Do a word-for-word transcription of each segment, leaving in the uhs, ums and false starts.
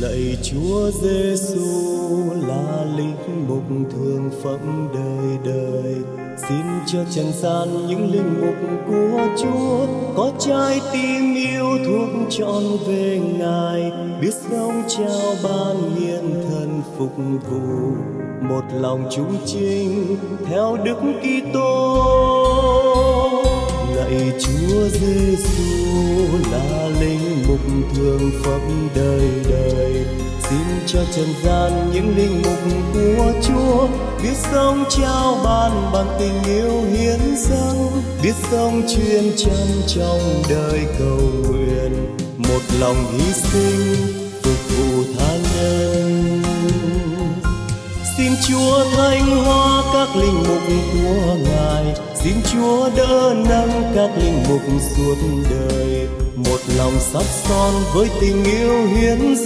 Lạy Chúa Giêsu là linh mục thường phẩm đời đời, xin cho trần gian những linh mục của Chúa có trái tim yêu thương trọn về Ngài, biết sống trao ban hiền thần phục vụ, một lòng trung chính theo Đức Kitô. Lạy Chúa Giêsu là linh mục thường phẩm đời đời, xin cho trần gian những linh mục của Chúa biết sống trao ban bằng tình yêu hiến dâng, biết sống chuyên chân trong đời cầu nguyện, một lòng hy sinh phục vụ tha nhân. Xin Chúa thanh hóa các linh mục của Ngài, xin Chúa đỡ nâng các linh mục suốt đời, một lòng sắt son với tình yêu hiến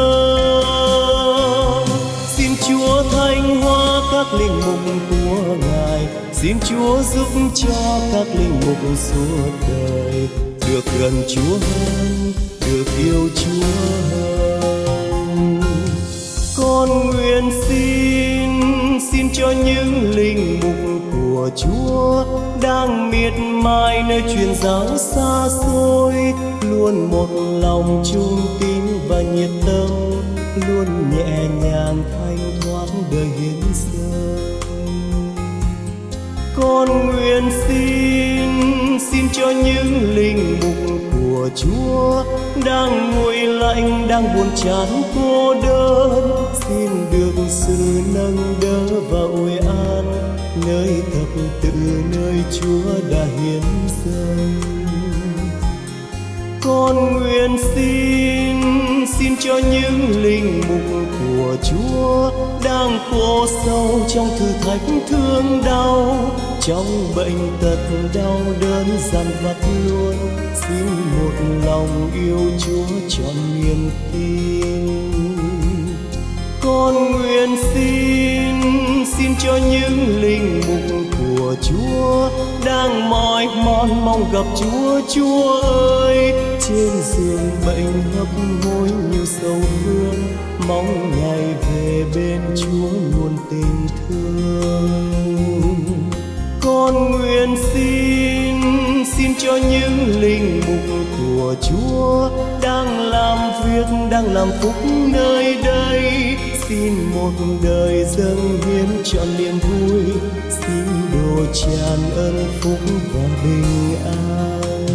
dâng. Xin Chúa thanh hóa các linh mục của Ngài, xin Chúa giúp cho các linh mục suốt đời được gần Chúa hơn, được yêu Chúa hơn. Con nguyện xin, xin cho những linh mục của Chúa đang miệt mài nơi truyền giáo xa xôi, luôn một lòng trung tín và nhiệt tâm, luôn nhẹ nhàng thanh thoát đời hiến dâng. Con nguyện xin, xin cho những linh mục của Chúa đang nguội lạnh, đang buồn chán cô đơn, xin được sự nâng đỡ và ủi an nơi thập tự, nơi Chúa đã hiến dâng. Con nguyện xin, xin cho những linh mục của Chúa đang khổ sâu trong thử thách thương đau, trong bệnh tật đau đớn dằn vặt luôn, xin một lòng yêu Chúa trọn niềm tin. Con nguyện xin, xin cho những linh mục của Chúa đang mỏi mòn mong gặp Chúa. Chúa ơi, trên giường bệnh hấp hối nhiều sầu thương, mong ngày về bên Chúa luôn tình thương. Con nguyện xin, xin cho những linh mục của Chúa đang làm việc, đang làm phúc nơi đây, xin một đời dâng hiến trọn niềm vui, xin đổ tràn ơn phúc và bình an.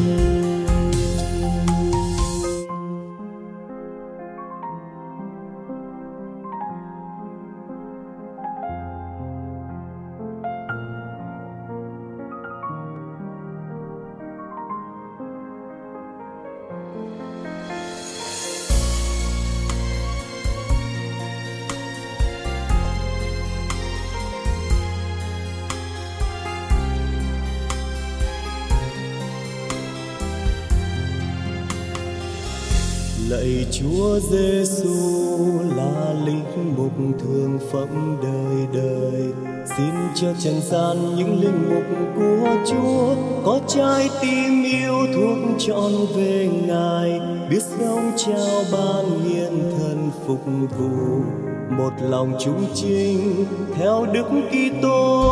Lạy Chúa Giêsu là linh mục thường phẩm đời đời, xin cho trần gian những linh mục của Chúa có trái tim yêu thương trọn về Ngài, biết sống trao ban hiền thần phục vụ, một lòng trung chính theo Đức Kitô.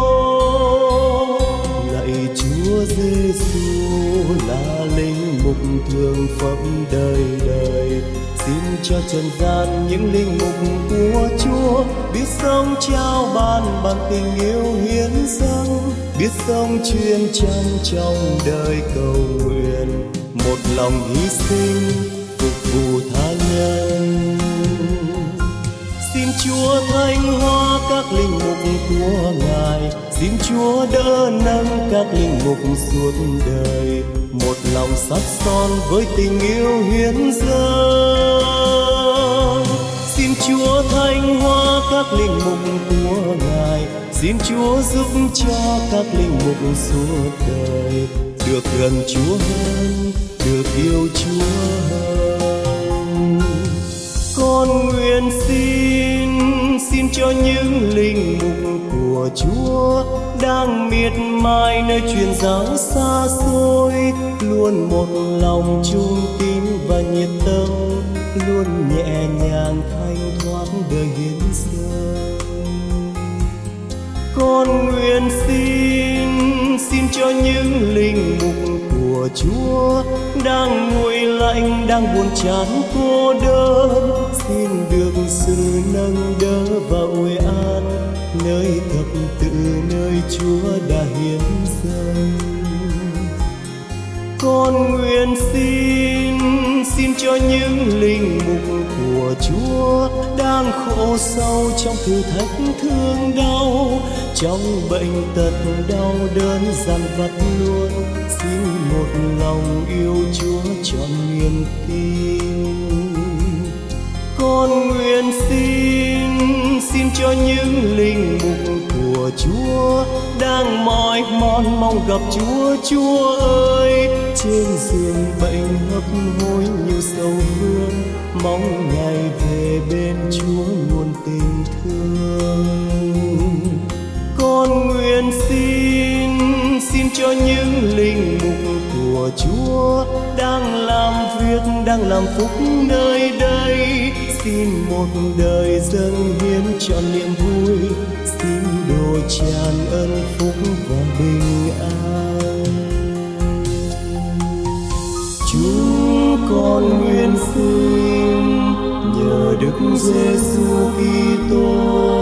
Lạy Chúa Giêsu là linh mục thường phẩm đời đời, xin cho trần gian những linh mục của Chúa biết sống trao ban bằng tình yêu hiến dâng, biết sống chuyên chân trong đời cầu nguyện, một lòng hy sinh phục vụ tha nhân. Xin Chúa thanh hóa các linh mục của Ngài, xin Chúa đỡ nâng các linh mục suốt đời, một lòng sắt son với tình yêu hiến dâng. Xin Chúa thanh hóa các linh mục của Ngài, xin Chúa giúp cho các linh mục suốt đời được gần Chúa hơn, được yêu Chúa hơn. Con nguyện xin, xin cho những linh mục của Chúa đang miệt mài nơi truyền giáo xa xôi, luôn một lòng trung tín và nhiệt tâm, luôn nhẹ nhàng thanh thoát đời hiến dâng. Con nguyện xin xin cho những linh mục của Chúa đang nguội lạnh, đang buồn chán cô đơn, xin được sự nâng đỡ và ủi an nơi thập tự, nơi Chúa đã hiến dâng. Con nguyện xin xin cho những linh mục của Chúa đang khổ sâu trong thử thách thương đau, trong bệnh tật đau đớn dằn vặt luôn, xin một lòng yêu Chúa trọn niềm tin. Con nguyện xin xin cho những linh mục của Chúa đang mỏi mòn mong gặp Chúa. Chúa ơi, trên giường bệnh hấp hối nhiều sầu vương, mong ngày về bên Chúa nguồn tình thương. Con nguyện xin xin cho những linh mục của Chúa đang làm việc, đang làm phúc nơi đây, xin một đời dâng hiến trọn niềm vui, xin đổ tràn ơn phúc và bình an. Chúng con nguyện xin nhờ Đức Giêsu Kitô